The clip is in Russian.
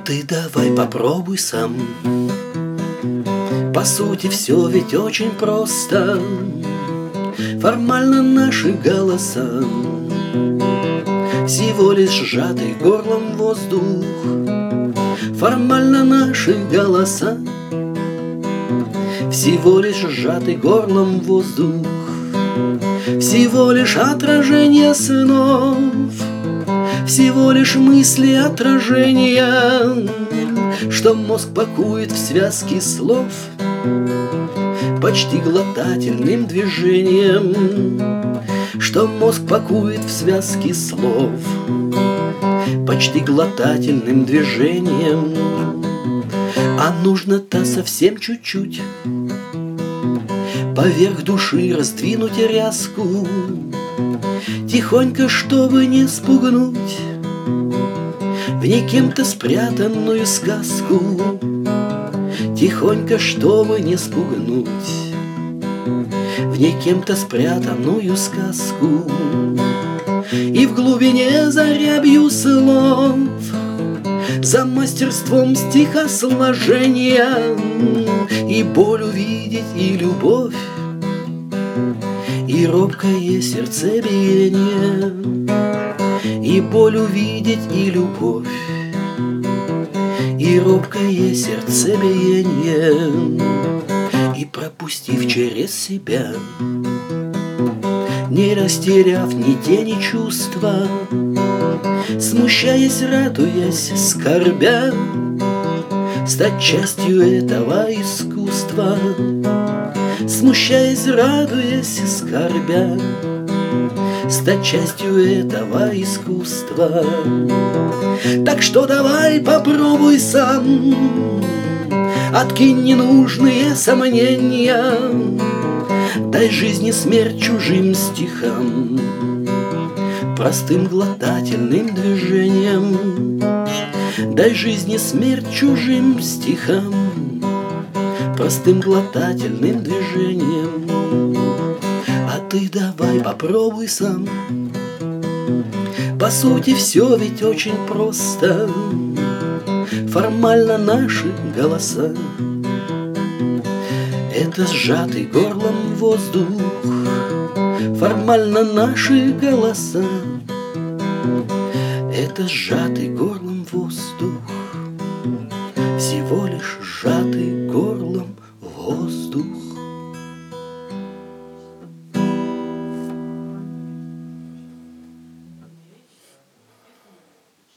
ты давай попробуй сам. По сути, все ведь очень просто. Формально наши голоса всего лишь сжатый горлом воздух. Формально наши голоса всего лишь сжатый горлом воздух. Всего лишь отражение снов, всего лишь мысли отражения, что мозг пакует в связки слов почти глотательным движением, что мозг пакует в связки слов почти глотательным движением. А нужно-то совсем чуть-чуть поверх души раздвинуть ряску, тихонько, чтобы не спугнуть в ней кем-то спрятанную сказку. Тихонько, чтобы не спугнуть в ней кем-то спрятанную сказку. И в глубине за рябью слов, за мастерством стихосложения, и боль увидеть, и любовь, и робкое сердцебиение. И боль увидеть, и любовь, и робкое сердцебиение. И пропустив через себя, не растеряв ни тени чувства, смущаясь, радуясь, скорбя, стать частью этого искусства. Смущаясь, радуясь, скорбя, стать частью этого искусства. Так что давай попробуй сам, откинь ненужные сомнения, дай жизни смерть чужим стихам, простым глотательным движением. Дай жизни смерть чужим стихам, простым глотательным движением. А ты давай попробуй сам. По сути, все ведь очень просто. Формально наши голоса — это сжатый горлом воздух. Формально наши голоса — это сжатый горлом воздух. Всего лишь сжатый